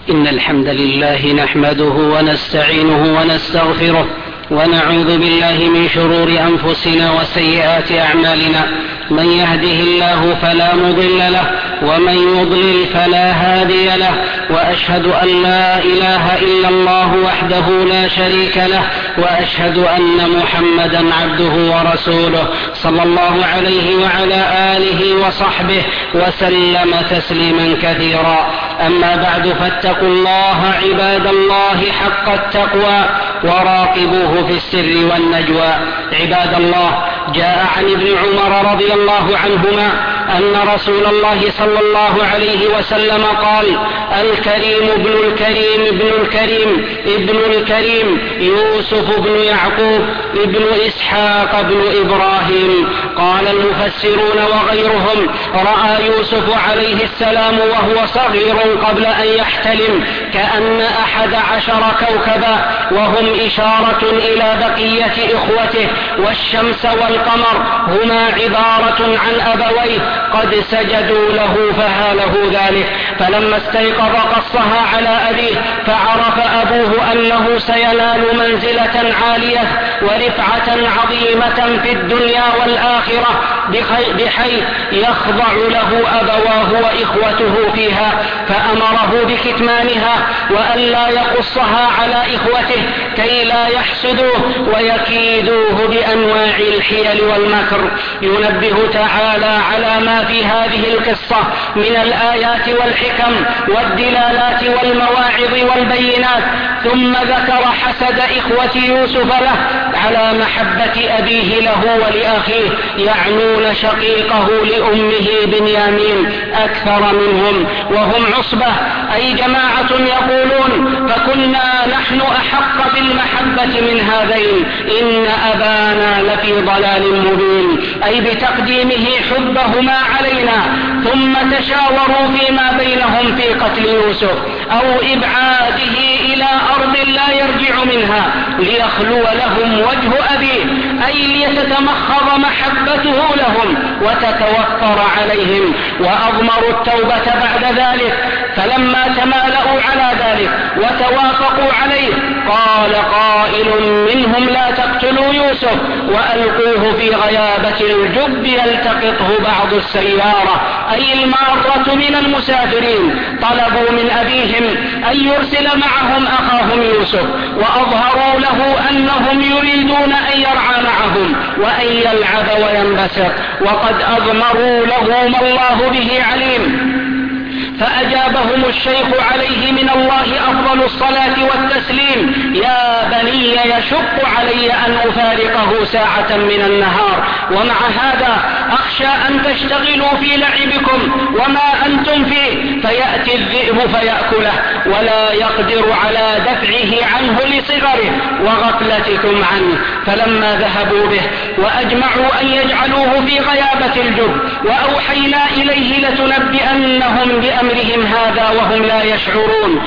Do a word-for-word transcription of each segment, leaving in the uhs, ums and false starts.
إن الحمد لله نحمده ونستعينه ونستغفره ونعوذ بالله من شرور أنفسنا وسيئات أعمالنا. من يهده الله فلا مضل له ومن يضلل فلا هادي له، وأشهد أن لا إله إلا الله وحده لا شريك له، وأشهد أن محمدا عبده ورسوله صلى الله عليه وعلى آله وصحبه وسلم تسليما كثيرا. أما بعد، فاتقوا الله عباد الله حق التقوى وراقبوه في السر والنجوى. عباد الله، جاء عن ابن عمر رضي الله عنهما أن رسول الله صلى الله عليه وسلم قال: الكريم ابن الكريم ابن الكريم ابن الكريم يوسف بن يعقوب ابن إسحاق ابن إبراهيم. قال المفسرون وغيرهم: رأى يوسف عليه السلام وهو صغير قبل أن يحتلم كأن أحد عشر كوكبا، وهم إشارة إلى بقية إخوته، والشمس والقمر هما عبارة عن أبويه قد سجدوا له فهاله ذلك. فلما استيقظ قصها على أبيه، فعرف أبوه أنه سينال منزلة عالية ورفعة عظيمة في الدنيا والآخرة، بحيث يخضع له أبواه وإخوته فيها، فأمره بكتمانها وألا يقصها على إخوته كي لا يحسدوه ويكيدوه بأنواع الحيل والمكر. ينبه تعالى على ما في هذه القصة من الآيات والحكم والدلالات والمواعظ والبينات، ثم ذكر حسد إخوة يوسف له على محبة أبيه له ولأخيه، يعنون شقيقه لأمه بنيامين أكثر منهم، وهم عصبة أي جماعة يقولون: فكنا نحن أحق بالمحبة من هذين، إن أبانا لفي ضلال مبين، أي بتقديمه حبهما علينا. ثم تشاوروا فيما بينهم في قتل يوسف أو إبعاده إلى أرض لا يرجع منها ليخلو لهم وجه أبيه، أي ليتتمخض محبته لهم وتتوفر عليهم، وأضمروا التوبة بعد ذلك. فلما تمالأوا على ذلك وتوافقوا عليه، قال قائل منهم: لا تقتلوا يوسف وألقوه في غيابة الجب يلتقطه بعض السيارة، أي المارة من المسافرين. طلبوا من أبيهم أن يرسل معهم أخاهم يوسف، وأظهروا له أنهم يريدون أن يرعى معهم وأن يلعب وينبسط، وقد أضمروا له ما الله به عليم. فأجابهم الشيخ عليه من الله أفضل الصلاة والتسليم: يا بني، يشق علي أن أفارقه ساعة من النهار، ومع هذا أخشى أن تشتغلوا في لعبكم وما أنتم فيه، فيأتي الذئب فيأكله، ولا يقدر على دفعه عنه لصغره وغفلتكم عنه. فلما ذهبوا به وأجمعوا أن يجعلوه في غيابة الجب، وأوحينا إليه لتنبئنهم بأمرهم هذا وهم لا يشعرون،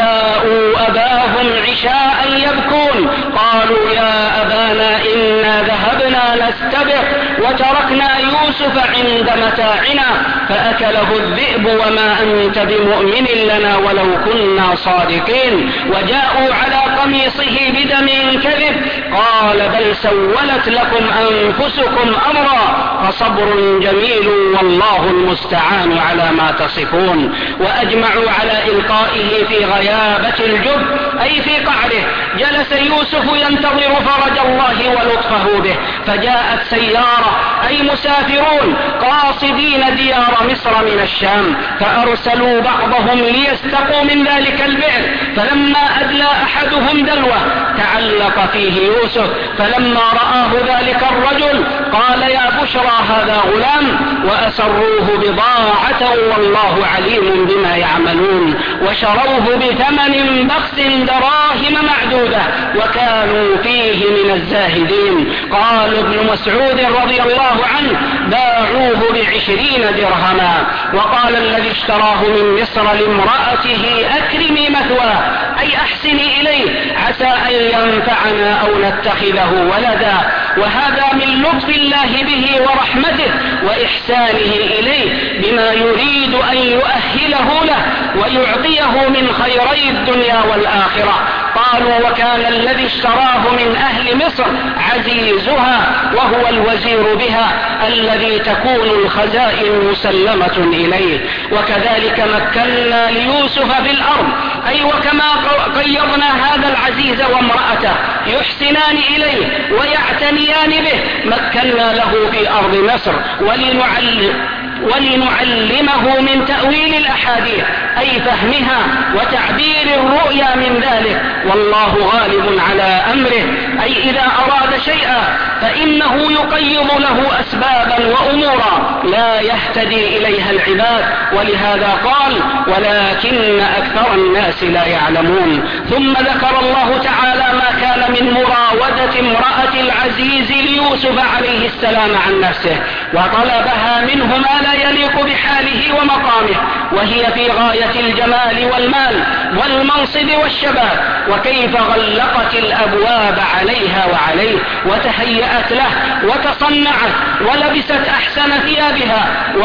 وجاءوا أباهم عشاء يبكون، قالوا: يا أبانا إنا ذهبنا نستبق وتركنا يوسف عند متاعنا فأكله الذئب وما أنت بمؤمن لنا ولو كنا صادقين. وجاءوا على قميصه بدم كذب، قال: بل سولت لكم أنفسكم أمرا فصبر جميل والله المستعان على ما تصفون. وأجمعوا على إلقائه في غيابة الجب أي في قعره. جلس يوسف ينتظر فرج الله ولطفه به، فجاءت سيارة أي مسافرون قاصدين ديار مصر من الشام، فأرسلوا بعضهم ليستقوا من ذلك البئر. فلما أدلى أحدهم دلوه تعلق فيه يوسف، فلما رآه ذلك الرجل قال: يا بشرى هذا غلام، وأسروه بضاعة والله عليم بما يعملون، وشروه بثمن بخس دراهم معدودة وكانوا فيه من الزاهدين. قال ابن مسعود رضي الله عنه: باعوه بعشرين درهما. وقال الذي اشتراه من مصر لامرأته: أكرمي مثواه، أي أحسني إليه عسى أن ينفعنا أو نتخذه ولدا. وهذا من لطف الله به ورحمته وإحسانه إليه بما يريد أن يؤهله له ويعطيه من خيري الدنيا والآخرة. قالوا وكان الذي اشتراه من أهل مصر عزيزها وهو الوزير بها الذي تكون الخزائن مسلمة إليه. وكذلك مكنا ليوسف في الأرض، أي وكما قيضنا هذا العزيز وامرأته يحسنان إليه ويعتنيان به مكنا له في أرض مصر ولنعلم ولنعلمه من تأويل الأحاديث أي فهمها وتعبير الرؤيا من ذلك، والله غالب على أمره، أي إذا أراد شيئا فإنه يقيض له أسبابا وأمورا لا يهتدي إليها العباد. ولهذا قال ولكن أكثر الناس لا يعلمون. ثم ذكر الله تعالى ما كان من مراودة امرأة العزيز ليوسف عليه السلام عن نفسه، وطلبها منه ما لا يليق بحاله ومقامه، وهي في غاية الجمال والمال والمنصب والشباب، وكيف غلقت الأبواب عليها وعليه وتهيأت له وتصنعت ولبست أحسن ثيابها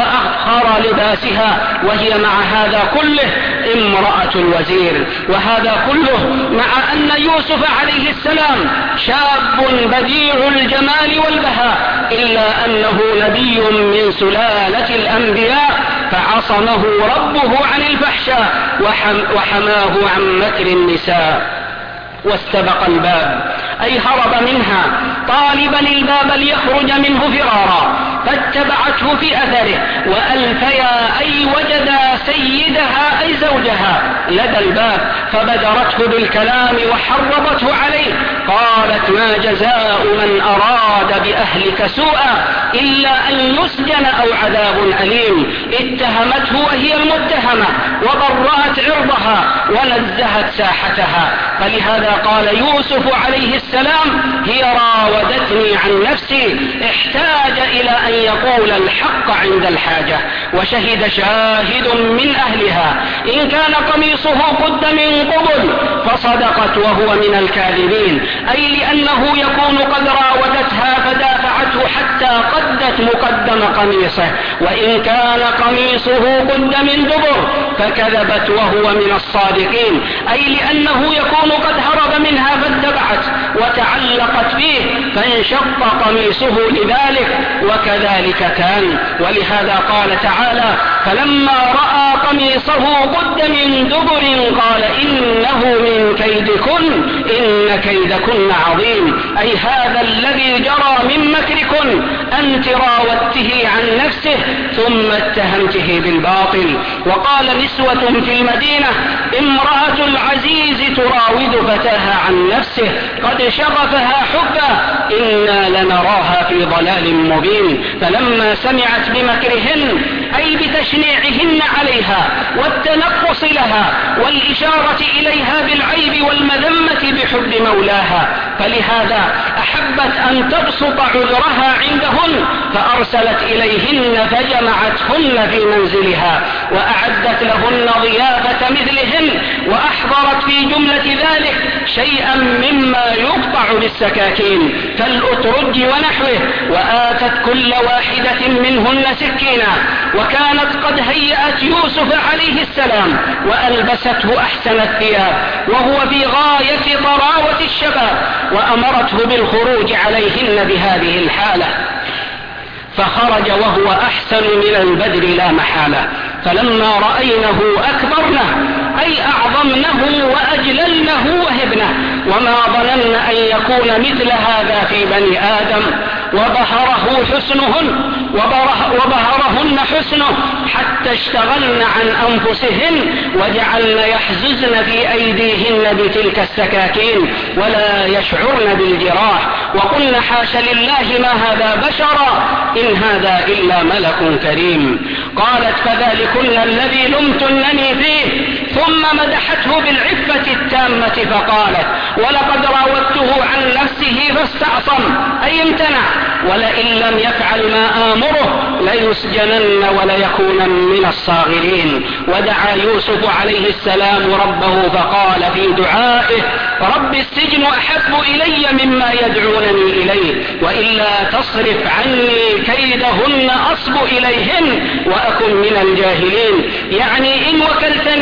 وأخر لباسها، وهي مع هذا كله امرأة الوزير. وهذا كله مع أن يوسف عليه السلام شاب بديع الجمال والبهاء، إلا أنه نبي من سلالة الأنبياء فعصمه ربه عن الفحشاء وحم وحماه عن مكر النساء. واستبق الباب أي هرب منها طالبا الباب ليخرج منه فرارا، فاتبعته في أثره وألفيا أي وجدا سيدها أي زوجها لدى الباب فبدرته بالكلام وحرضته عليه. قالت ما جزاء من أراد بأهلك سوءا إلا أن يسجن أو عذاب أليم. اتهمته وهي المتهمة وبرأت عرضها ونزهت ساحتها. فلهذا قال يوسف عليه السلام هي راودتني عن نفسي، احتاج إلى أن يقول الحق عند الحاجة. وشهد شاهد من أهلها إن كان قميصه قد من قبل فصدقت وهو من الكاذبين، أي لأنه يكون قد راودتها فدافعته حتى قدت مقدم قميصه، وإن كان قميصه قد من دبر فكذبت وهو من الصادقين، أي لأنه يكون قد هرب منها فاتبعت وتعلقت به فانشق قميصه لذلك، وكذلك كان. ولهذا قال تعالى فلما رأى قميصه قد من دبر قال إنه من كيدكن إن كيدكن عظيم، أي هذا الذي جرى من مكركن أنت راودته عن نفسه ثم اتهمته بالباطل. وقال نسوة في المدينة امرأة العزيز تراود فتاها عن نفسه قد شغفها حبا إنا لنراها في ضلال مبين. فلما سمعت بمكرهن أي بتشنيعهن عليها والتنقص لها والإشارة إليها بالعيب والمذمة بحب مولاها، فلهذا أحبت أن تبسط عذرها عندهن فأرسلت إليهن فجمعتهن في منزلها وأعدت لهن ضيافة مثلهن، وأحضرت في جملة ذلك شيئا مما يقطع بالسكاكين كالأترج ونحوه، وآتت كل واحدة منهن سكينا. وكانت قد هيأت يوسف عليه السلام وألبسته أحسن الثياب وهو في غاية طراوة الشباب، وأمرته بالخروج عليهن بهذه الحالة، فخرج وهو أحسن من البدر لا محالة. فلما رأينه أكبرنه أي أعظمنه وأجللنه وهبنه، وما ظنن أن يكون مثل هذا في بني آدم. وبهره حسنهن وبهرهن حسنه حتى اشتغلن عن أنفسهن وجعلن يحززن في أيديهن بتلك السكاكين ولا يشعرن بالجراح، وقلن حاش لله ما هذا بشرا إن هذا إلا ملك كريم. قالت فذلكن الذي لمتنني فيه، ثم مدحته بالعفة التامة فقالت ولقد راودته عن نفسه فاستعصم أي امتنع، ولئن لم يفعل ما آمره ليسجنن وليكون من الصاغرين. ودعا يوسف عليه السلام ربه فقال في دعائه رب السجن أحب إلي مما يدعونني إليه وإلا تصرف عني كيدهن أصب إليهن وأكن من الجاهلين، يعني إن وكلتني إلى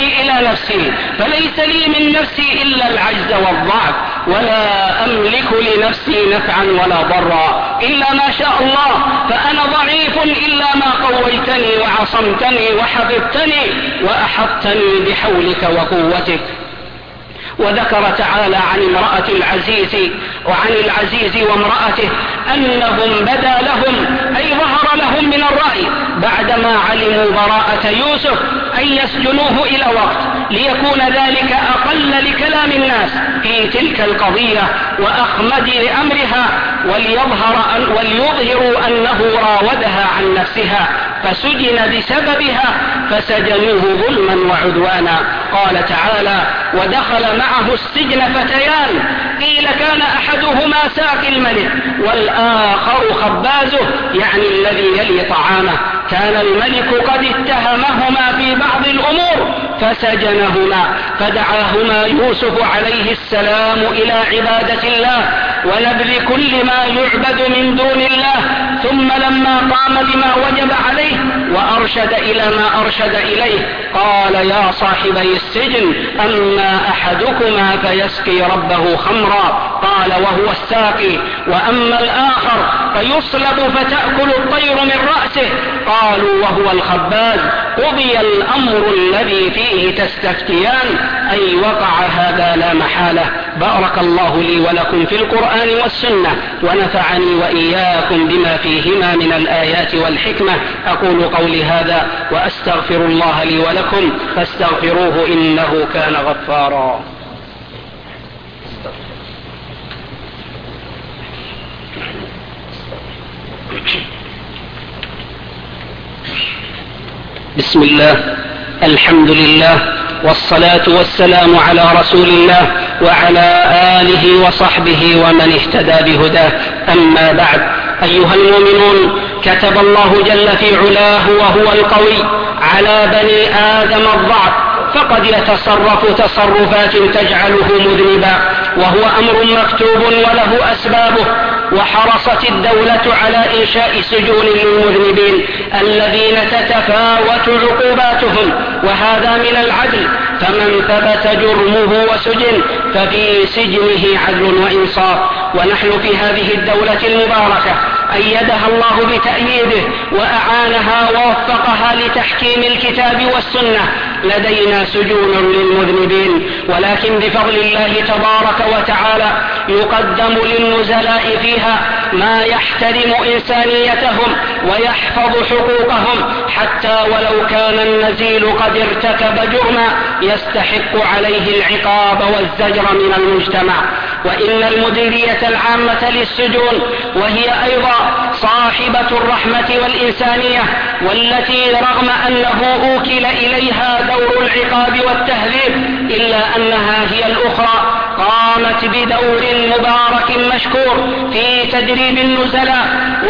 نفسي، فليس لي من نفسي إلا العجز والضعف، ولا أملك لنفسي نفعا ولا ضرا إلا ما شاء الله، فأنا ضعيف إلا ما قويتني وعصمتني وحفظتني وأحطتني بحولك وقوتك. وذكر تعالى عن امرأة العزيز وعن العزيز وامرأته أنهم بدا لهم أي ظهر لهم من الرأي بعدما علموا براءة يوسف أن يسجنوه إلى وقت ليكون ذلك أقل لكلام الناس في تلك القضية وأخمد لأمرها، وليظهر أن وليظهروا أنه راودها عن نفسها فسجن بسببها فسجنوه ظلما وعدوانا. قال تعالى: ودخل معه السجن فتيان قيل كان أحدهما ساقي الملك والآخر خبازه، يعني الذي يلي طعامه. كان الملك قد اتهمهما في بعض الأمور فسجنهما، فدعاهما يوسف عليه السلام إلى عبادة الله ونبذ كل ما يعبد من دون الله، ثم لما قام بما وجب عليه وأرشد إلى ما أرشد إليه قال: يا صاحبي السجن أما أحدكما فيسقي ربه خمرا، قال وهو الساقي، وأما الآخر فيصلب فتأكل الطير من رأسه، قالوا وهو الخباز، قضي الأمر الذي فيه تستفتيان، أي وقع هذا لا محالة. بارك الله لي ولكم في القرآن والسنة، ونفعني وإياكم بما فيهما من الآيات والحكمة. أقول قولي هذا وأستغفر الله لي ولكم فاستغفروه إنه كان غفارا. بسم الله، الحمد لله، والصلاة والسلام على رسول الله وعلى آله وصحبه ومن اهتدى بهداه. أما بعد، أيها المؤمنون، كتب الله جل في علاه وهو القوي على بني آدم الضعف، فقد يتصرف تصرفات تجعله مذنبا، وهو أمر مكتوب وله أسبابه. وحرصت الدولة على إنشاء سجون للمذنبين الذين تتفاوت عقوباتهم، وهذا من العدل، فمن ثبت جرمه وسجن ففي سجنه عدل وإنصاف. ونحن في هذه الدولة المباركة أيدها الله بتأييده وأعانها ووفقها لتحكيم الكتاب والسنة، لدينا سجون للمذنبين، ولكن بفضل الله تبارك وتعالى يقدم للنزلاء فيها ما يحترم إنسانيتهم ويحفظ حقوقهم، حتى ولو كان النزيل قد ارتكب جرما يستحق عليه العقاب والزجر من المجتمع. وإن المديرية العامة للسجون، وهي أيضا صاحبة الرحمة والإنسانية، والتي رغم أنه أوكل إليها دور العقاب والتهذيب إلا أنها هي الأخرى، قامت بدور مبارك مشكور في تدريب النزلاء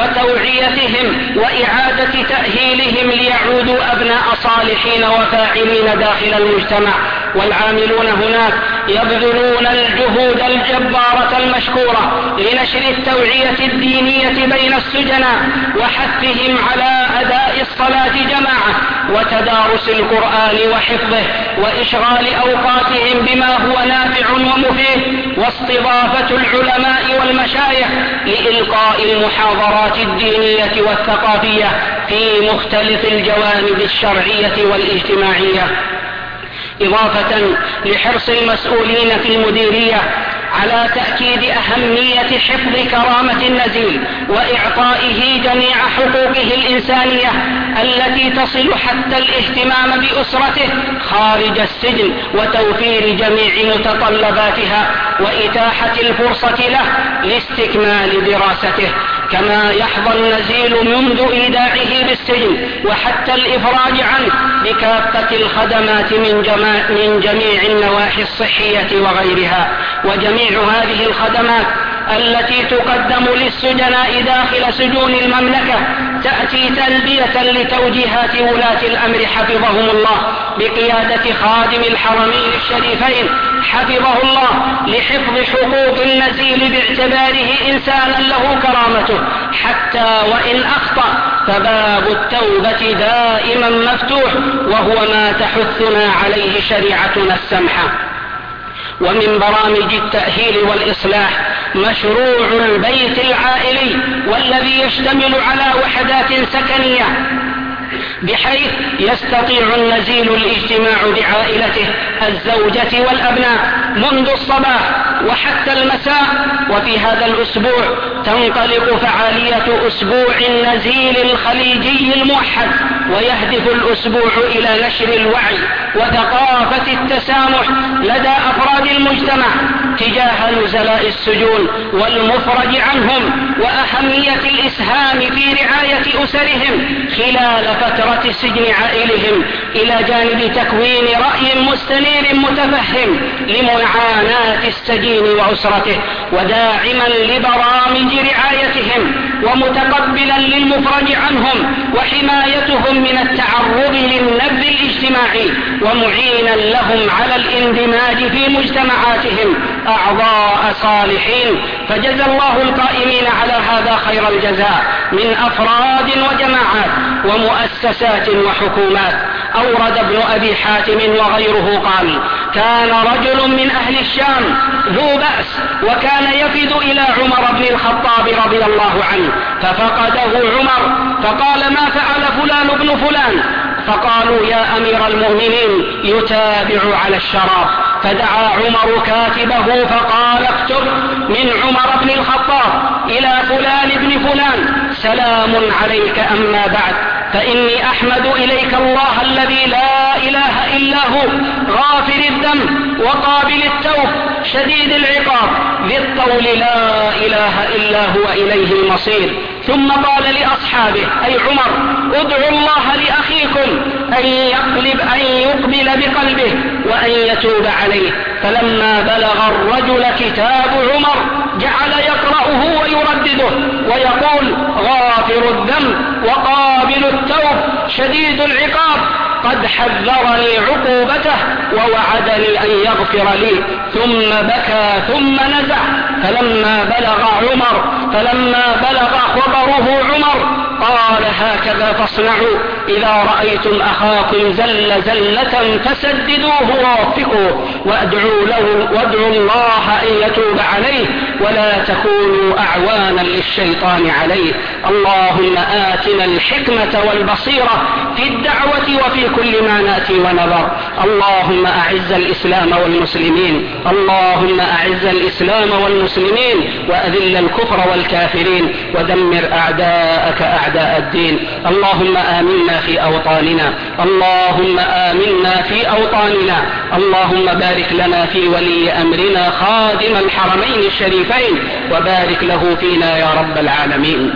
وتوعيتهم وإعادة تأهيلهم ليعودوا أبناء صالحين وفاعلين داخل المجتمع. والعاملون هناك يبذلون الجهود الجبارة المشكورة لنشر التوعية الدينية بين السجناء وحثهم على أداء الصلاة جماعة وتدارس القرآن وحفظه وإشغال أوقاتهم بما هو نافع ومفيد، واستضافة العلماء والمشايخ لإلقاء المحاضرات الدينية والثقافية في مختلف الجوانب الشرعية والاجتماعية، إضافة لحرص المسؤولين في المديرية على تأكيد أهمية حفظ كرامة النزيل وإعطائه جميع حقوقه الإنسانية التي تصل حتى الاهتمام بأسرته خارج السجن وتوفير جميع متطلباتها وإتاحة الفرصة له لاستكمال دراسته، كما يحظى النزيل منذ إيداعه بالسجن وحتى الإفراج عنه بكافة الخدمات من, من جميع النواحي الصحية وغيرها. وجميع هذه الخدمات التي تقدم للسجناء داخل سجون المملكة تأتي تلبية لتوجيهات ولاة الأمر حفظهم الله بقيادة خادم الحرمين الشريفين حفظه الله لحفظ حقوق النزيل باعتباره إنسانا له كرامته حتى وإن أخطأ، فباب التوبة دائما مفتوح، وهو ما تحثنا عليه شريعتنا السمحة. ومن برامج التأهيل والإصلاح مشروع البيت العائلي، والذي يشتمل على وحدات سكنية بحيث يستطيع النزيل الاجتماع بعائلته الزوجة والأبناء منذ الصباح وحتى المساء. وفي هذا الأسبوع تنطلق فعالية أسبوع النزيل الخليجي الموحد، ويهدف الأسبوع إلى نشر الوعي وثقافة التسامح لدى أفراد المجتمع تجاه نزلاء السجون والمفرج عنهم، وأهمية الإسهام في رعاية أسرهم خلال فترة سجن عائلهم، إلى جانب تكوين رأي مستنير متفهم لمعاناة السجين وأسرته، وداعما لبرامج رعايتهم، ومتقبلا للمفرج عنهم وحمايتهم من التعرض للنبذ الاجتماعي، ومعينا لهم على الاندماج في مجتمعاتهم أعضاء صالحين. فجزى الله القائمين على هذا خير الجزاء من أفراد وجماعات ومؤسسات وحكومات. أورد ابن أبي حاتم وغيره قال: كان رجل من أهل الشام ذو بأس، وكان يفد إلى عمر بن الخطاب رضي الله عنه، ففقده عمر فقال: ما فعل فلان ابن فلان؟ فقالوا: يا أمير المؤمنين يتابع على الشراب. فدعا عمر كاتبه فقال: اكتب من عمر بن الخطاب إلى فلان ابن فلان: سلام عليك، أما بعد، فإني أحمد إليك الله الذي لا إله إلا هو، غافر الذنب وقابل التوب شديد العقاب ذي الطول، لا إله إلا هو، إليه المصير. ثم قال لأصحابه أي عمر: ادعوا الله لأخيكم أن يقلب أن يقبل بقلبه وأن يتوب عليه. فلما بلغ الرجل كتاب عمر جعل يقرأه ويردده ويقول: غافر الذنب وقابل التوب شديد العقاب، قد حذرني عقوبته ووعدني أن يغفر لي. ثم بكى ثم نزع. فلما بلغ عمر فلما بلغ خبره عمر قال: هكذا فاصنعوا إذا رأيتم أخاكم زل زلة فسددوه ووفقوه، وادعوا له وادعوا الله أن يتوب عليه، ولا تكونوا أعوانا للشيطان عليه. اللهم آتنا الحكمة والبصيرة في الدعوة وفي كل ما نأتي ونذر. اللهم أعز الإسلام والمسلمين اللهم أعز الإسلام والمسلمين وأذل الكفر والكافرين، ودمر أعداءك أعداء الدين. اللهم آمنا في أوطاننا اللهم آمنا في أوطاننا اللهم بارك لنا في ولي أمرنا خادم الحرمين الشريفين، وبارك له فينا يا رب العالمين.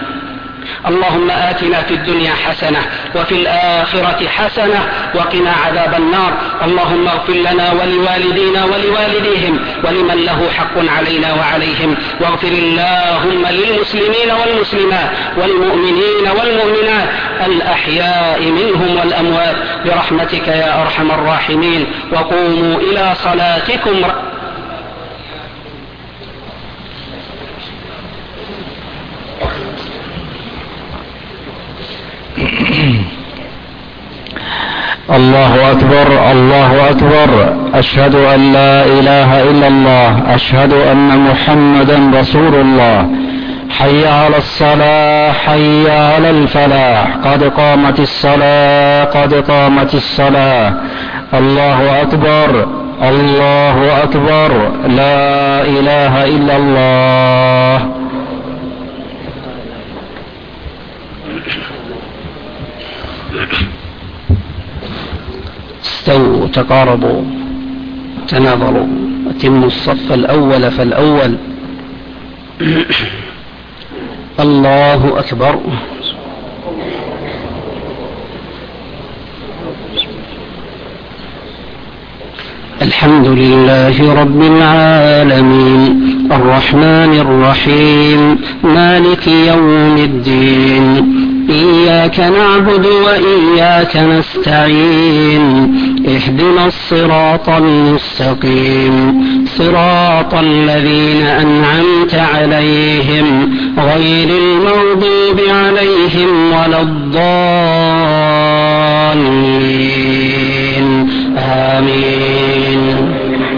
اللهم آتنا في الدنيا حسنة وفي الآخرة حسنة وقنا عذاب النار. اللهم اغفر لنا ولوالدينا ولوالديهم ولمن له حق علينا وعليهم، واغفر اللهم للمسلمين والمسلمات والمؤمنين والمؤمنات الأحياء منهم والأموات برحمتك يا أرحم الراحمين. وقوموا إلى صلاتكم. الله أكبر الله أكبر، أشهد أن لا إله إلا الله، أشهد أن محمدا رسول الله. حي على الصلاة حي على الفلاح، قد قامت الصلاة قد قامت الصلاة. الله أكبر الله أكبر، لا إله إلا الله. استووا تقاربوا تناظروا، أتموا الصف الأول فالأول. الله أكبر. الحمد لله رب العالمين، الرحمن الرحيم، مالك يوم الدين، إياك نعبد وإياك نستعين اهدنا الصراط المستقيم صراط الذين أنعمت عليهم غير المغضوب عليهم ولا الضالين آمين.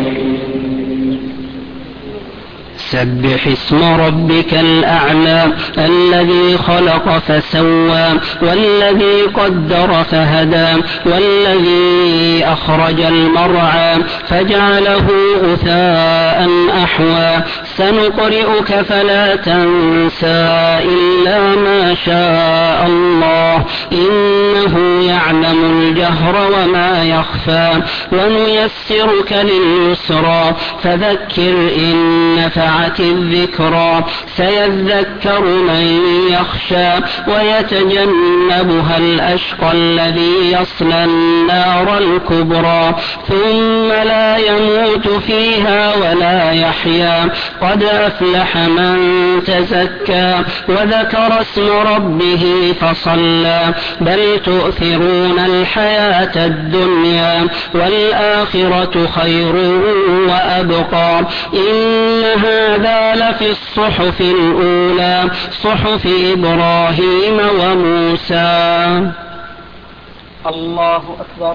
سبح اسم ربك الأعلى الذي خلق فسوى والذي قدر فهدى والذي أخرج المرعى فجعله غثاء أحوى سنقرئك فلا تنسى إلا ما شاء الله إنه يعلم الجهر وما يخفى ونيسرك لليسرى فذكر إن نفعت الذكرى سيذكر من يخشى ويتجنبها الأشقى الذي يصلى النار الكبرى ثم لا يموت فيها ولا يحيا قد أفلح من تزكى وذكر اسم ربه فصلى بل تؤثرون الحياة الدنيا والآخرة خير وأبقى إن هذا لفي الصحف الأولى صحف إبراهيم وموسى. الله أكبر.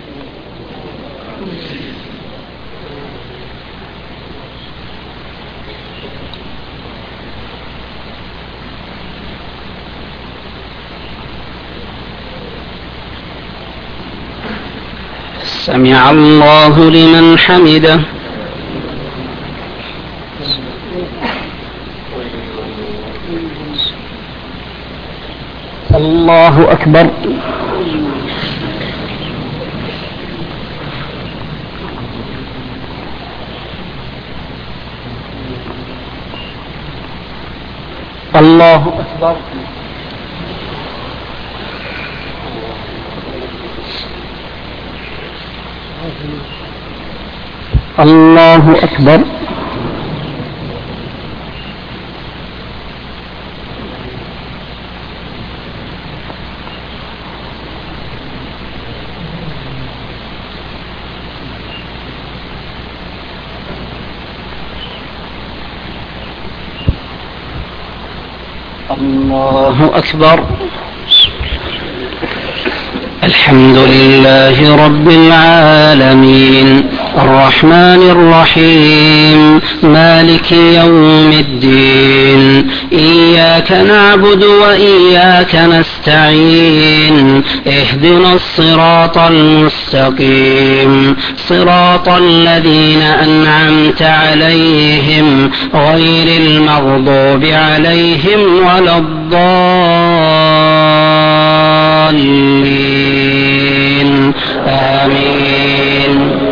سمع الله لمن حمده. الله أكبر. الله أكبر. الله أكبر. الله أكبر. الحمد لله رب العالمين الرحمن الرحيم مالك يوم الدين إياك نعبد وإياك نستعين اهدنا الصراط المستقيم صراط الذين أنعمت عليهم غير المغضوب عليهم ولا الضالين آمين.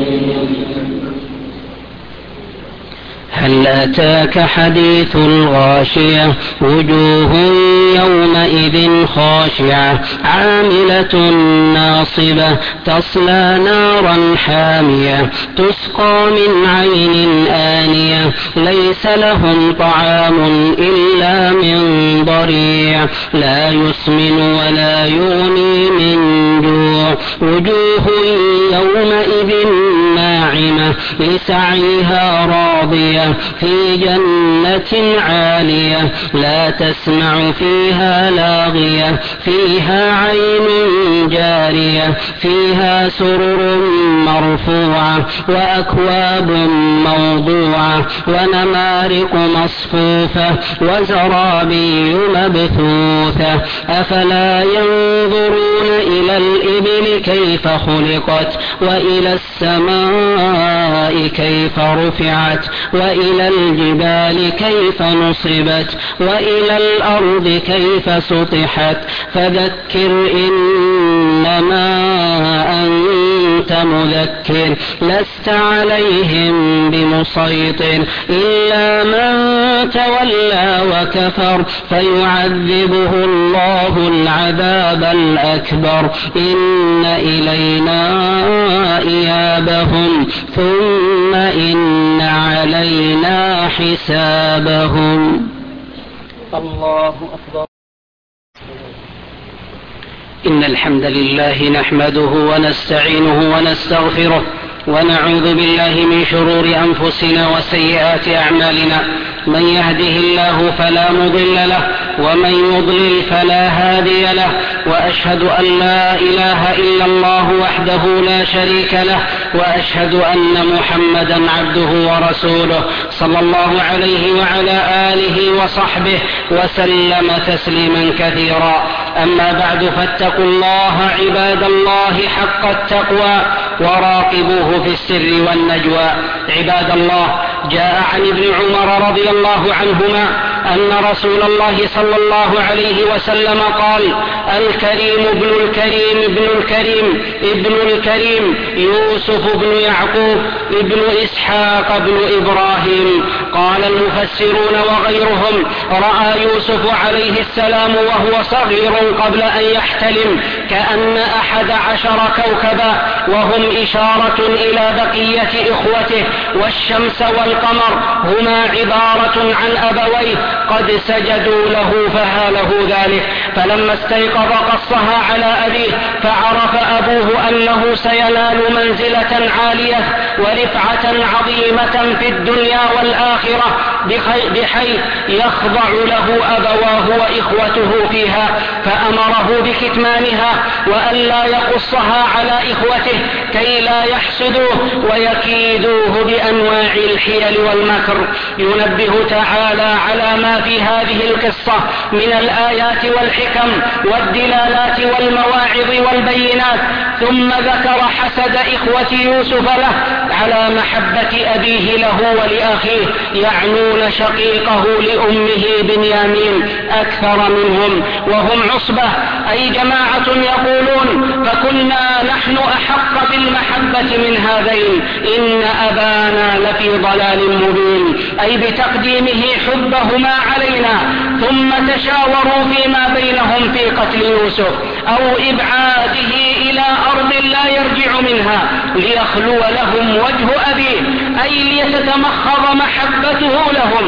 هل أتاك حديث الغاشية وجوه يومئذ خاشعة عاملة ناصبة تصلى نارا حامية تسقى من عين آنية ليس لهم طعام إلا من ضريع لا يسمن ولا يغني من جوع وجوه يومئذ ناعمة لسعيها راضية في جنة عالية لا تسمع فيها لاغية فيها عين جارية فيها سرر مرفوعة وأكواب موضوعة ونمارق مصفوفة وزرابي مبثوثة أفلا ينظرون إلى الإبل كيف خلقت وإلى السماء كيف رفعت وإلى الجبال كيف نصبت وإلى الأرض كيف سطحت فذكر إنما أنت مذكر لست عليهم بمسيطر إلا من تولى وكفر فيعذبه الله العذاب الأكبر إن إلينا إيابهم ثم إن علينا حسابهم. الله أكبر. إن الحمد لله نحمده ونستعينه ونستغفره ونعوذ بالله من شرور أنفسنا وسيئات أعمالنا. من يهده الله فلا مضل له ومن يضلل فلا هادي له، وأشهد أن لا إله إلا الله وحده لا شريك له، وأشهد أن محمدا عبده ورسوله صلى الله عليه وعلى آله وصحبه وسلم تسليما كثيرا. أما بعد، فاتقوا الله عباد الله حق التقوى وراقبوه في السر والنجوى. عباد الله، جاء عن ابن عمر رضي الله عنهما أن رسول الله صلى الله عليه وسلم قال: الكريم ابن الكريم ابن الكريم ابن الكريم يوسف بن يعقوب ابن إسحاق ابن إبراهيم. قال المفسرون وغيرهم: رأى يوسف عليه السلام وهو صغير قبل أن يحتلم كأن أحد عشر كوكبا، وهم إشارة إلى بقية إخوته، والشمس والقمر هما عبارة عن أبويه قد سجدوا له فهاله ذلك. فلما استيقظ قصها على أبيه، فعرف أبوه أنه سينال منزلة عالية ورفعة عظيمة في الدنيا والآخرة، بحيث يخضع له أبواه وإخوته فيها، فأمره بكتمانها وألا يقصها على إخوته كي لا يحسدوه ويكيدوه بأنواع الحيل والمكر. ينبه تعالى على ما في هذه القصة من الآيات والحكم والدلالات والمواعظ والبينات، ثم ذكر حسد إخوة يوسف له على محبة أبيه له ولأخيه، يعنون شقيقه لأمه بنيامين أكثر منهم، وهم عصبة أي جماعة يقولون: فكنا نحن أحق بالمحبة من هذين، إن أبانا لفي ضلال مبين، أي بتقديمه حبهما علينا. ثم تشاوروا فيما بينهم في قتل يوسف أو إبعاده إلى أرض لا يرجع منها ليخلو لهم وجه أبيه، أي ليتتمخض محبته لهم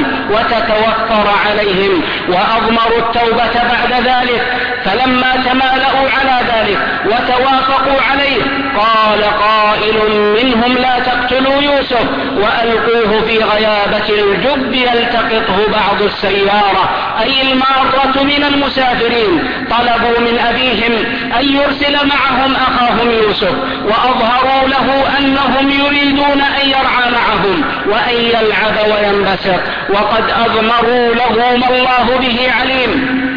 وتتوفر عليهم، وأضمروا التوبة بعد ذلك. فلما تمالأوا على ذلك وتوافقوا عليه، قال قائل منهم: لا تقتلوا يوسف وألقوه في غيابة الجب يلتقطه بعض السيارة، أي المارة من المسافرين. طلبوا من أبيهم أن يرسل معهم أخاهم يوسف، وأظهروا له أنهم يريدون أن يرعى معهم وأن يلعب وينبسط، وقد أضمروا له ما الله به عليم.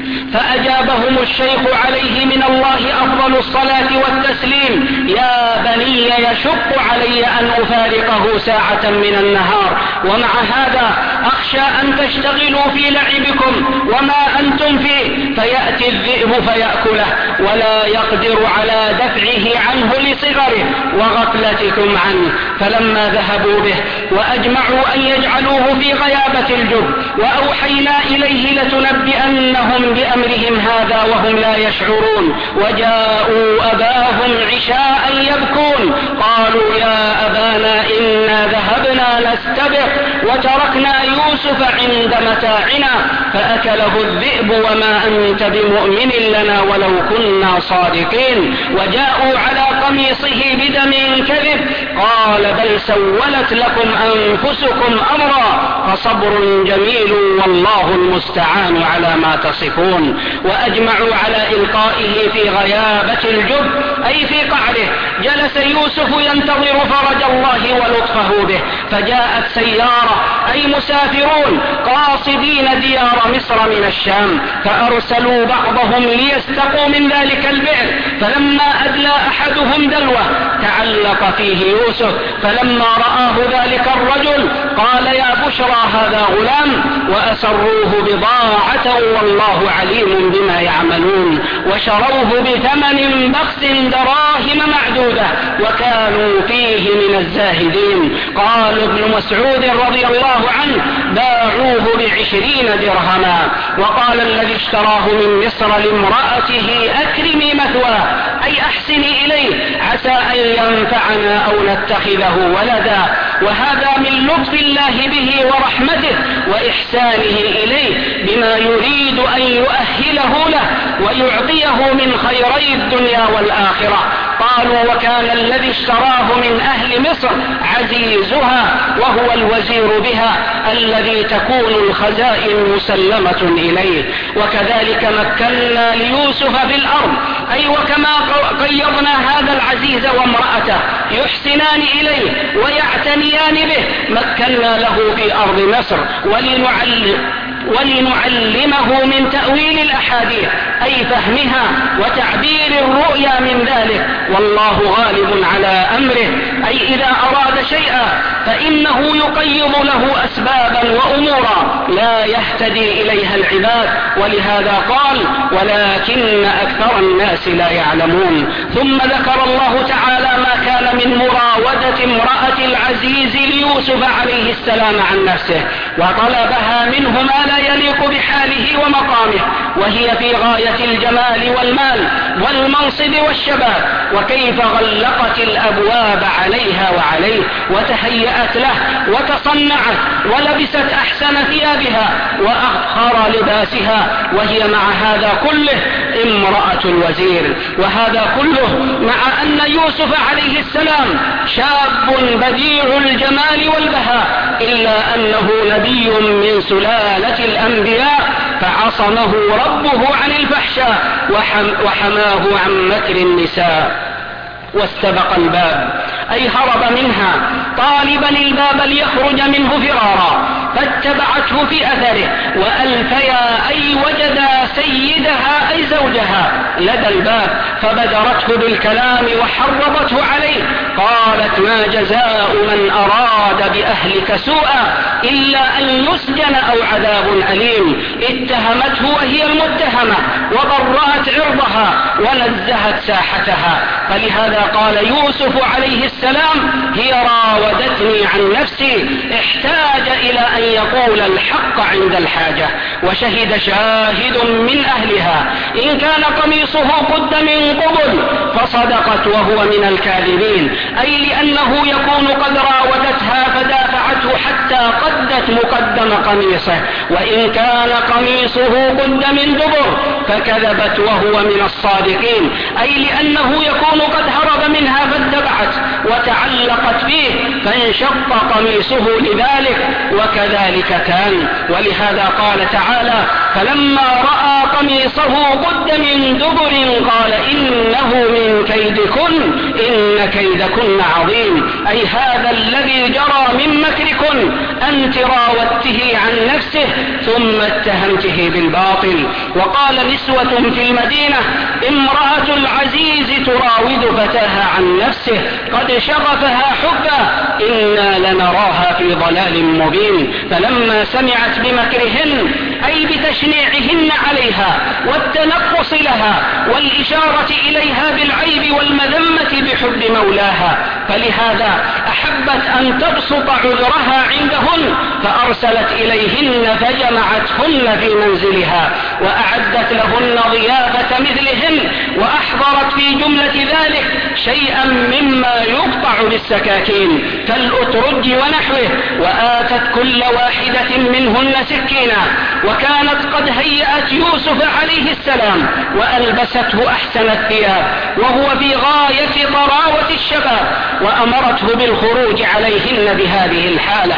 فأجابهم الشيخ عليه من الله أفضل الصلاة والتسليم: يا بني، يشق علي أن أفارقه ساعة من النهار، ومع هذا أخشى أن تشتغلوا في لعبكم وما أنتم فيه، فيأتي الذئب فيأكله ولا يقدر على دفعه عنه لصغره وغفلتكم عنه. فلما ذهبوا به وأجمعوا أن يجعلوه في غيابة الجب، وأوحينا إليه لتنبئنهم بأمرهم هذا وهم لا يشعرون، وجاءوا أباهم عشاء يبكون، قالوا: يا أبانا إنا ذهبنا نستبق وتركنا يوسف عند متاعنا فأكله الذئب وما أنت بمؤمن لنا ولو كنا صادقين. وجاءوا على قميصه بدم كذب، قال: بل سولت لكم أنفسكم أمرا فصبر جميل والله المستعان على ما تصفون. وأجمعوا على إلقائه في غيابة الجب أي في قعره. جلس يوسف ينتظر فرج الله ولطفه به، فجاءت سيارة أي مسافرون قاصدين ديار مصر من الشام، فأرسلوا بعضهم ليستقوا من ذلك البئر، فلما أدلى أحدهم دلوه تعلق فيه يوسف، فلما رآه ذلك الرجل قال: يا بشرى هذا غلام، وأسروه بضاعة والله عليم بما يعملون، وشروه بثمن بخس دراهم معدودة وكانوا فيه من الزاهدين. قال ابن مسعود رضي الله عنه: باعوه بعشرين درهما. وقال الذي اشتراه من مصر لامرأته: أكرمي مثواه أي أحسني إليه عسى أن ينفعنا أو نتخذه ولدا. وهذا من لطف الله به ورحمته وإحسانه إليه بما يريد أن يؤهله له ويعطيه من خيري الدنيا والآخرة. قالوا وكان الذي اشتراه من أهل مصر عزيزها وهو الوزير بها الذي تكون الخزائن مسلمة إليه. وكذلك مكنا ليوسف في الأرض، أي وكما قيضنا هذا العزيز وامرأته يحسنان إليه ويعتنيان به مكنا له في أرض مصر ولنعلم ولنعلمه من تأويل الأحاديث أي فهمها وتعبير الرؤيا من ذلك، والله غالب على أمره، أي إذا أراد شيئا فإنه يقيض له أسبابا وأمورا لا يهتدي إليها العباد. ولهذا قال ولكن أكثر الناس لا يعلمون. ثم ذكر الله تعالى ما كان من مراودة امرأة العزيز ليوسف عليه السلام عن نفسه وطلبها منه ما لا يليق بحاله ومقامه، وهي في غاية الجمال والمال والمنصب والشباب، وكيف غلقت الأبواب عليها وعليه وتهيأت له وتصنعت ولبست أحسن ثيابها وأفخر لباسها، وهي مع هذا كله امرأة الوزير. وهذا كله مع أن يوسف عليه السلام شاب بديع الجمال والبهاء، إلا أنه نبي من سلالة الأنبياء فعصمه ربه عن الفحشاء وحم وحماه عن مكر النساء واستبق الباب، أي هرب منها طالبا الباب ليخرج منه فرارا، فاتبعته في أثره وألفيا أي وجدا سيدها أي زوجها لدى الباب فبدرته بالكلام وحرضته عليه. قالت ما جزاء من أراد بأهلك سوءا إلا أن يسجن أو عذاب أليم. اتهمته وهي المتهمة وبرأت عرضها ونزهت ساحتها. فلهذا قال يوسف عليه السلام هي راودتني عن نفسي، احتاج إلى أن يقول الحق عند الحاجة. وشهد شاهد من أهلها إن كان قميصه قد من قبل فصدقت وهو من الكاذبين، أي لأنه يكون قد راودتها فدافعته حتى قدت مقدم قميصه، وإن كان قميصه قد من دبر فكذبت وهو من الصادقين، أي لأنه يكون قد هرب منها فاتبعت وتعلقت فيه فانشق قميصه لذلك وكذلك كان. ولهذا قال تعالى فلما رأى قميصه قد من دبر قال إنه من كيدكن إن كيدكن عظيم، أي هذا الذي جرى من مكركن أنت راودته عن نفسه ثم اتهمته بالباطل. وقال نسوة في المدينة امرأة العزيز تراود فتاها عن نفسه قد شغفها حبا إنا لنراها في ضلال مبين. فلما سمعت بمكرهن أي بتشنيعهن عليها والتنقص لها والإشارة إليها بالعيب والمذمة بحب مولاها، فلهذا أحبت أن تبسط عذرها عندهن فأرسلت إليهن فجمعتهن في منزلها وأعدت لهن ضيافة مثلهن، وأحضرت في جملة ذلك شيئا مما يقطع بالسكاكين كالأترج ونحوه، وآتت كل واحدة منهن سكينا. وكانت قد هيأت يوسف عليه السلام وألبسته أحسن الثياب وهو في غاية طراوة الشباب، وأمرته بالخروج عليهن بهذه الحالة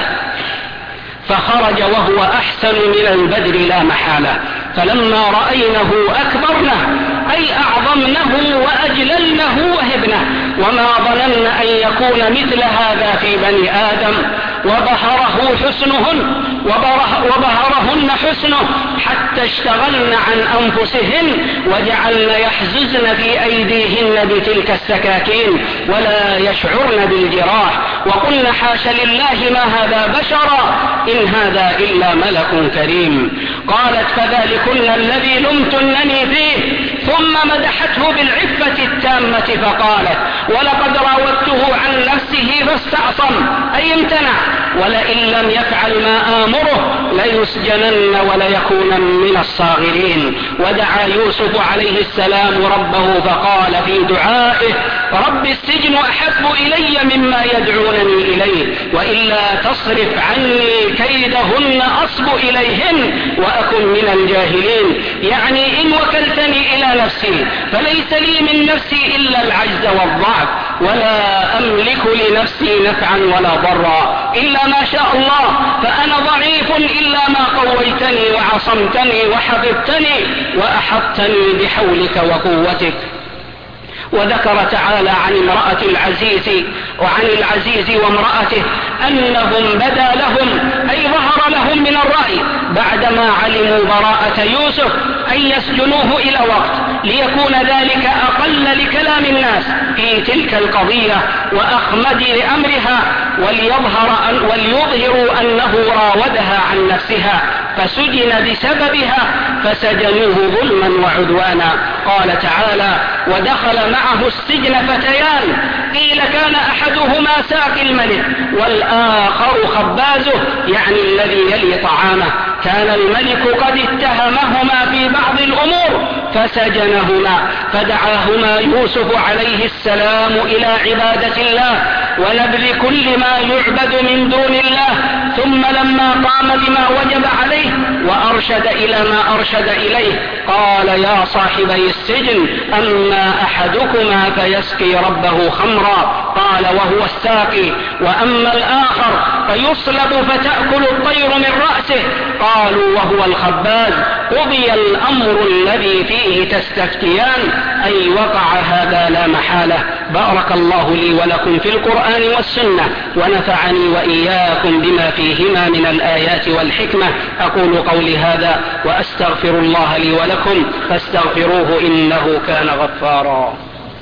فخرج وهو أحسن من البدر لا محالة. فلما رأينه أكبرنه أي أعظمنه وأجللنه وهبنه، وما ظنن أن يكون مثل هذا في بني آدم. وبهره حسنهن وبهرهن حسنه حتى اشتغلن عن أنفسهن وجعلن يحززن في أيديهن بتلك السكاكين ولا يشعرن بالجراح، وقلن حاش لله ما هذا بشرا إن هذا إلا ملك كريم. قالت فذلكن الذي لمتنني فيه، ثم مدحته بالعفة التامة فقالت ولقد راودته عن نفسه فاستعصم أي امتنع، ولئن لم يفعل ما آمره ليسجنن وليكونن من الصاغرين. ودعا يوسف عليه السلام ربه فقال في دعائه: رب السجن أحب إلي مما يدعونني إليه، وإلا تصرف عني كيدهن أصب إليهن وأكن من الجاهلين. يعني إن وكلتني إلى نفسي فليس لي من نفسي إلا العجز والضعف، ولا أملك لنفسي نفعا ولا ضرا إلا ما شاء الله، فأنا ضعيف إلا ما قويتني وعصمتني وحفظتني وأحطتني بحولك وقوتك. وذكر تعالى عن امرأة العزيز وعن العزيز وامرأته أنهم بدا لهم أي ظهر لهم من الرأي بعدما علموا براءة يوسف أن يسجنوه إلى وقت، ليكون ذلك أقل لكلام الناس في تلك القضية وأخمد لأمرها، وليظهر أن وليظهروا أنه راودها عن نفسها فسجن بسببها فسجنوه ظلما وعدوانا. قال تعالى: ودخل معه السجن فتيان قيل كان أحدهما ساقي الملك والآخر خبازه، يعني الذي يلي طعامه. كان الملك قد اتهمهما في بعض الأمور فسجنهما، فدعاهما يوسف عليه السلام إلى عبادة الله ونبذ كل ما يعبد من دون الله، ثم لما قام بما وجب عليه وأرشد إلى ما أرشد إليه قال: يا صاحبي السجن أما أحدكما فيسقي ربه خمرا، قال وهو الساقي، وأما الآخر فيصلب فتأكل الطير من رأسه، قالوا وهو الخباز، قضي الأمر الذي فيه تستفتيان، أي وقع هذا لا محالة. بارك الله لي ولكم في القرآن والسنة، ونفعني وإياكم بما فيهما من الآيات والحكمة. أقول قولي هذا وأستغفر الله لي ولكم فاستغفروه إنه كان غفارا.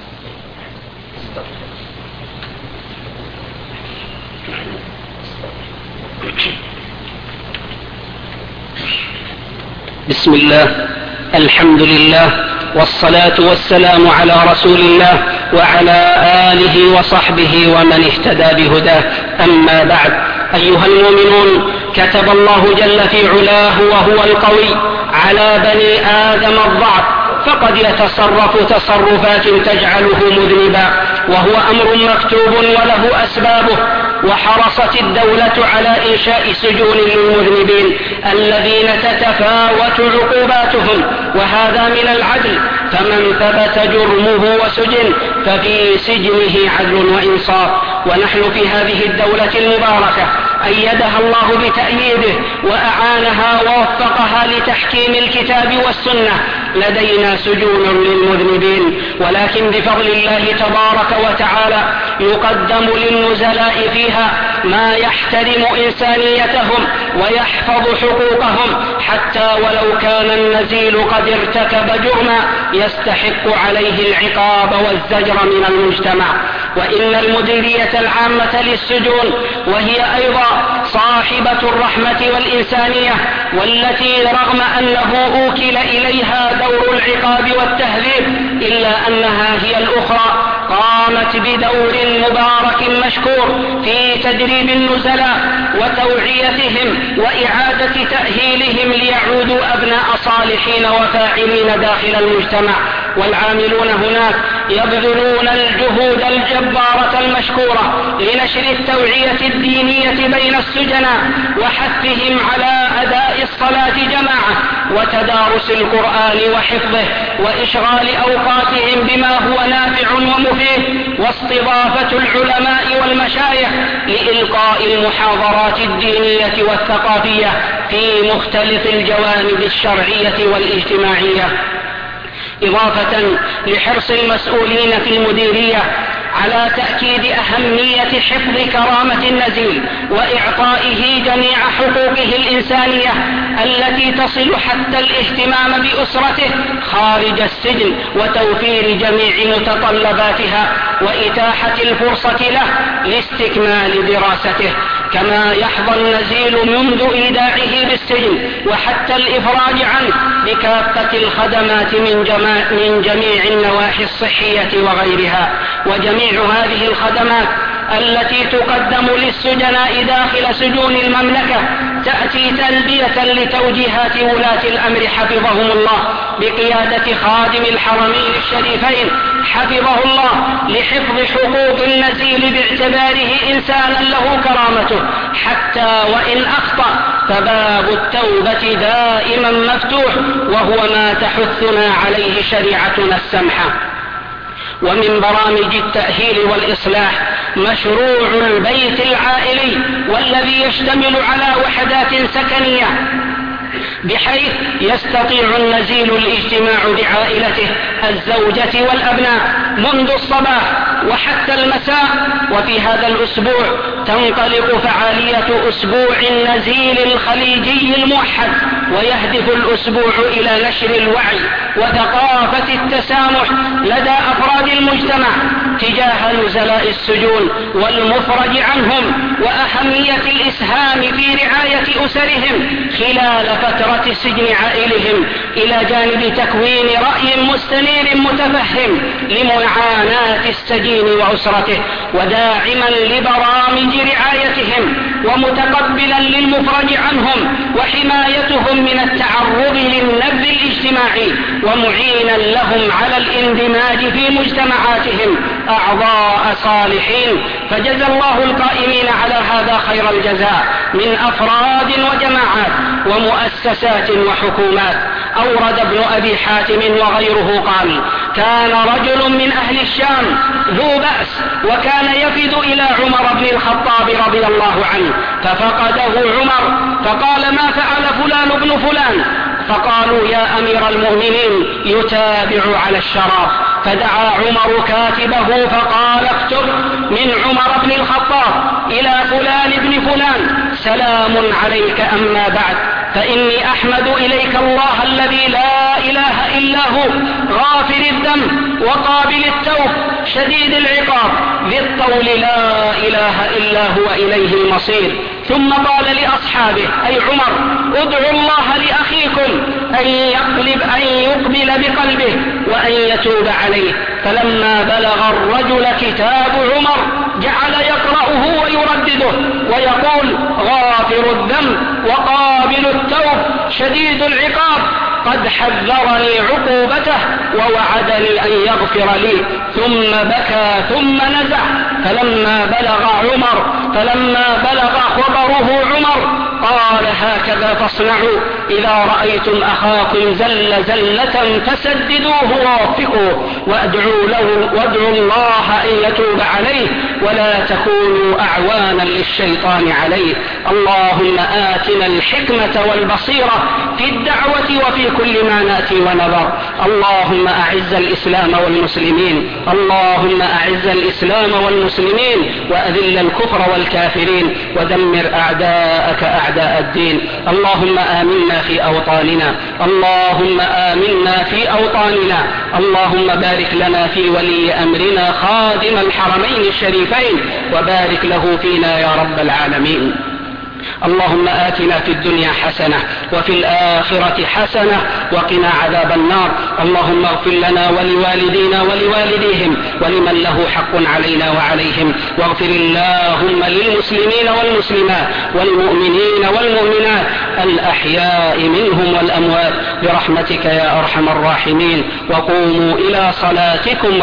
بسم الله، الحمد لله، والصلاة والسلام على رسول الله وعلى آله وصحبه ومن اهتدى بهداه. أما بعد، أيها المؤمنون، كتب الله جل في علاه وهو القوي على بني آدم الضعف، فقد يتصرف تصرفات تجعله مذنبا، وهو أمر مكتوب وله أسبابه. وحرصت الدولة على إنشاء سجون للمذنبين الذين تتفاوت عقوباتهم، وهذا من العدل، فمن ثبت جرمه وسجن ففي سجنه عدل وإنصاف. ونحن في هذه الدولة المباركة أيدها الله بتأييده وأعانها ووفقها لتحكيم الكتاب والسنة، لدينا سجون للمذنبين، ولكن بفضل الله تبارك وتعالى يقدم للنزلاء فيها ما يحترم إنسانيتهم ويحفظ حقوقهم، حتى ولو كان النزيل قد ارتكب جرما يستحق عليه العقاب والزجر من المجتمع. وإن المديرية العامة للسجون، وهي أيضا صاحبة الرحمة والإنسانية، والتي رغم أنه أوكل إليها دور العقاب والتهذيب إلا أنها هي الأخرى، قامت بدور مبارك مشكور في تدريب النزلاء وتوعيتهم وإعادة تأهيلهم ليعودوا أبناء صالحين وفاعلين داخل المجتمع. والعاملون هناك يبذلون الجهود الجبارة المشكورة لنشر التوعية الدينية بين السجناء وحثهم على أداء الصلاة جماعة وتدارس القرآن وحفظه وإشغال أوقاتهم بما هو نافع ومفيد، واستضافة العلماء والمشايخ لإلقاء المحاضرات الدينية والثقافية في مختلف الجوانب الشرعية والاجتماعية، إضافة لحرص المسؤولين في المديرية على تأكيد أهمية حفظ كرامة النزيل وإعطائه جميع حقوقه الإنسانية التي تصل حتى الاهتمام بأسرته خارج السجن وتوفير جميع متطلباتها وإتاحة الفرصة له لاستكمال دراسته، كما يحظى النزيل منذ إيداعه بالسجن وحتى الإفراج عنه بكافة الخدمات من, من جميع النواحي الصحية وغيرها. وجميع هذه الخدمات التي تقدم للسجناء داخل سجون المملكة تأتي تلبية لتوجيهات ولاة الأمر حفظهم الله بقيادة خادم الحرمين الشريفين حفظه الله لحفظ حقوق النزيل باعتباره إنسانا له كرامته حتى وإن أخطأ، فباب التوبة دائما مفتوح، وهو ما تحثنا عليه شريعتنا السمحة. ومن برامج التأهيل والإصلاح مشروع البيت العائلي، والذي يشتمل على وحدات سكنية بحيث يستطيع النزيل الاجتماع بعائلته الزوجة والأبناء منذ الصباح وحتى المساء. وفي هذا الأسبوع تنطلق فعالية أسبوع النزيل الخليجي الموحد، ويهدف الأسبوع إلى نشر الوعي وثقافة التسامح لدى أفراد المجتمع تجاه نزلاء السجون والمفرج عنهم، وأهمية الإسهام في رعاية أسرهم خلال فترة سجن عائلهم، إلى جانب تكوين رأي مستنير متفهم لمعاناة السجين وأسرته، وداعما لبرامج رعايتهم، ومتقبلا للمفرج عنهم وحمايتهم من التعرض للنبذ الاجتماعي، ومعينا لهم على الاندماج في مجتمعاتهم أعضاء صالحين. فجزى الله القائمين على هذا خير الجزاء من أفراد وجماعات ومؤسسات وحكومات. أورد ابن أبي حاتم وغيره قال: كان رجل من أهل الشام ذو بأس، وكان يفد إلى عمر بن الخطاب رضي الله عنه، ففقده عمر فقال: ما فعل فلان بن فلان؟ فقالوا: يا أمير المؤمنين يتابع على الشراب. فدعا عمر كاتبه فقال: اكتب من عمر بن الخطاب إلى فلان بن فلان: سلام عليك، أما بعد، فإني أحمد إليك الله الذي لا إله إلا هو، غافر الذنب وقابل التوب شديد العقاب ذي الطول، لا إله إلا هو، إليه المصير. ثم قال لأصحابه أي عمر: ادعوا الله لأخيكم أن يقلب أن يقبل بقلبه وأن يتوب عليه. فلما بلغ الرجل كتاب عمر جعل يقرأه ويردده ويقول: غافر الذنب وقابل التوب شديد العقاب قد حذرني عقوبته ووعدني أن يغفر لي. ثم بكى ثم نزع. فلما بلغ عمر فلما بلغ خبره عمر قال: هكذا فاصنعوا إذا رأيتم أخاكم زل زلة فسددوه ووفقوه وادعوا له وادعوا الله أن يتوب عليه ولا تكونوا أعوانا للشيطان عليه. اللهم آتنا الحكمة والبصيرة في الدعوة وفي كل ما نأتي ونظر. اللهم أعز الإسلام والمسلمين اللهم أعز الإسلام والمسلمين وأذل الكفر والكافرين ودمر أعداءك أعداء الدين. اللهم آمنا في أوطاننا اللهم آمنا في أوطاننا اللهم بارك لنا في ولي أمرنا خادم الحرمين الشريفين وبارك له فينا يا رب العالمين. اللهم آتنا في الدنيا حسنة وفي الآخرة حسنة وقنا عذاب النار. اللهم اغفر لنا ولوالدينا ولوالديهم ولمن له حق علينا وعليهم، واغفر اللهم للمسلمين والمسلمات والمؤمنين والمؤمنات الأحياء منهم والأموات برحمتك يا أرحم الراحمين. وقوموا إلى صلاتكم.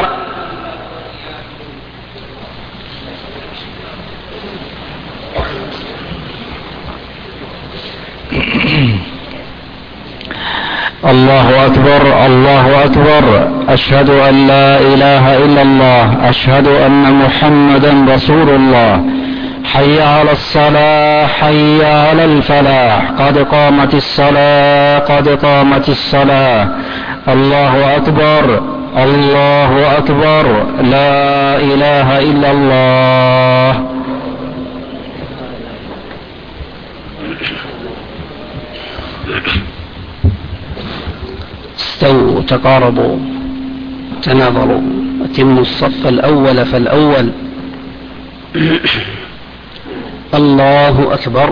الله أكبر الله أكبر. أشهد أن لا إله إلا الله. أشهد أن محمدا رسول الله. حي على الصلاة حي على الفلاح. قد قامت الصلاة قد قامت الصلاة. الله أكبر الله أكبر. لا إله إلا الله. استووا تقاربوا تناظروا أتموا الصف الأول فالأول. الله أكبر.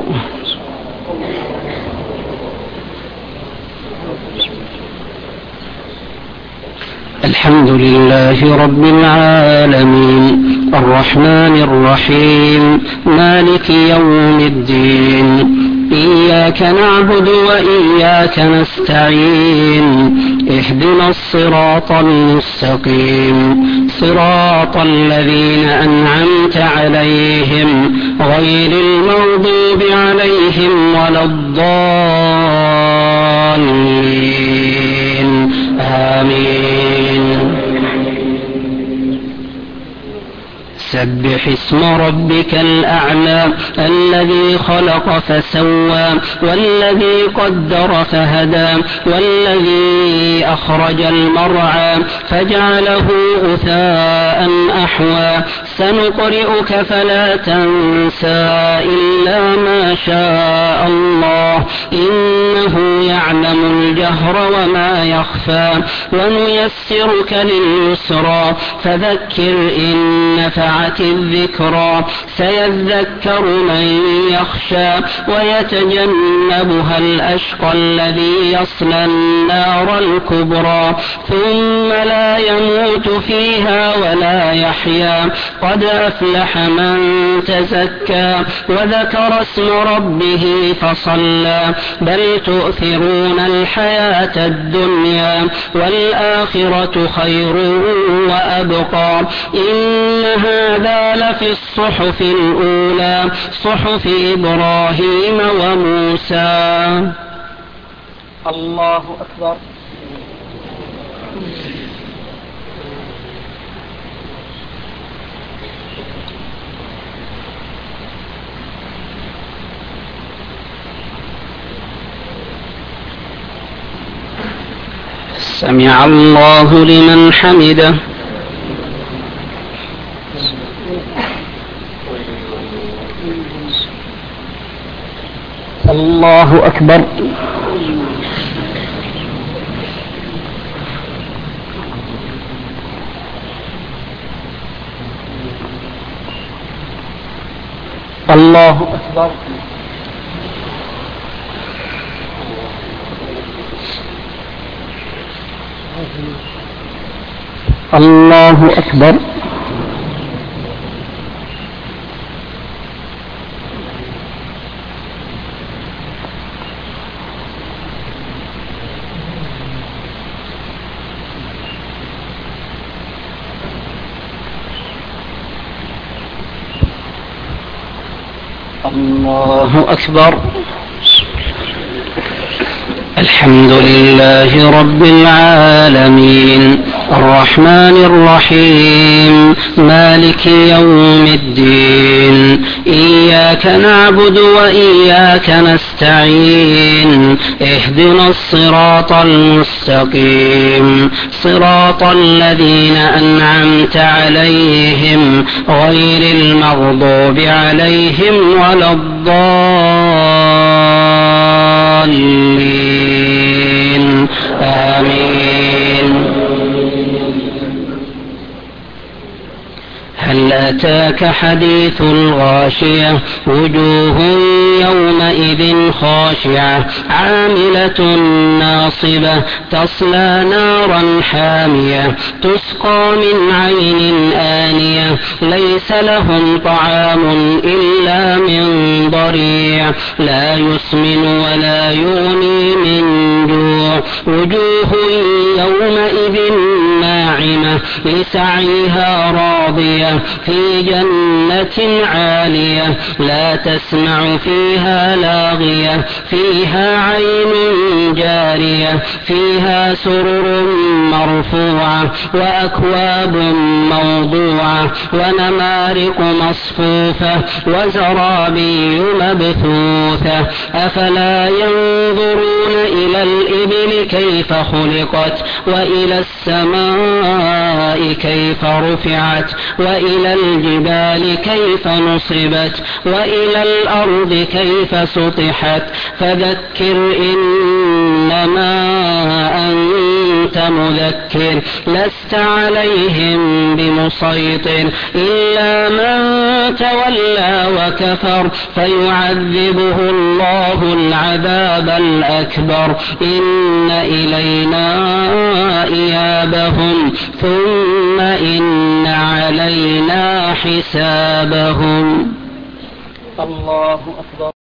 الحمد لله رب العالمين الرحمن الرحيم مالك يوم الدين إياك نعبد وإياك نستعين اهدنا الصراط المستقيم صراط الذين أنعمت عليهم غير المغضوب عليهم ولا الضالين آمين. سبح اسم ربك الأعلى الذي خلق فسوى والذي قدر فهدى والذي أخرج المرعى فجعله غثاء أحوى سنقرئك فلا تنسى إلا ما شاء الله إنه يعلم الجهر وما يخفى ونيسرك لليسرى فذكر إن نفعت الذكرى سيذكر من يخشى ويتجنبها الأشقى الذي يصلى النار الكبرى ثم لا يموت فيها ولا يحيا قد أفلح من تزكى وذكر اسم ربه فصلى بل تؤثرون الحياة الدنيا والآخرة خير وأبقى إن هذا لفي الصحف الأولى صحف إبراهيم وموسى. الله أكبر. سمع الله لمن حمده. الله أكبر. الله أكبر. الله أكبر. الله أكبر. الحمد لله رب العالمين الرحمن الرحيم مالك يوم الدين إياك نعبد وإياك نستعين اهدنا الصراط المستقيم صراط الذين أنعمت عليهم غير المغضوب عليهم ولا الضالين آمين. هل أتاك حديث الغاشية وجوه يومئذ خاشعة عاملة ناصبة تصلى نارا حامية تسقى من عين آنية ليس لهم طعام إلا من ضريع لا يسمن ولا يغني من جوع وجوه يومئذ ناعمة لسعيها راضية في جنة عالية لا تسمع فيها لاغية فيها عين جارية فيها سرر مرفوعة وأكواب موضوعة ونمارق مصفوفة وزرابي مبثوثة أفلا ينظرون إلى الإبل كيف خلقت وإلى السماء كيف رفعت وإلى الجبال كيف نصبت وإلى الأرض كيف سطحت فذكر إنما أنت أنت مذكر لست عليهم بمسيطر إلا من تولى وكفر فيعذبه الله العذاب الأكبر إن إلينا إيابهم ثم إن علينا حسابهم. الله أكبر.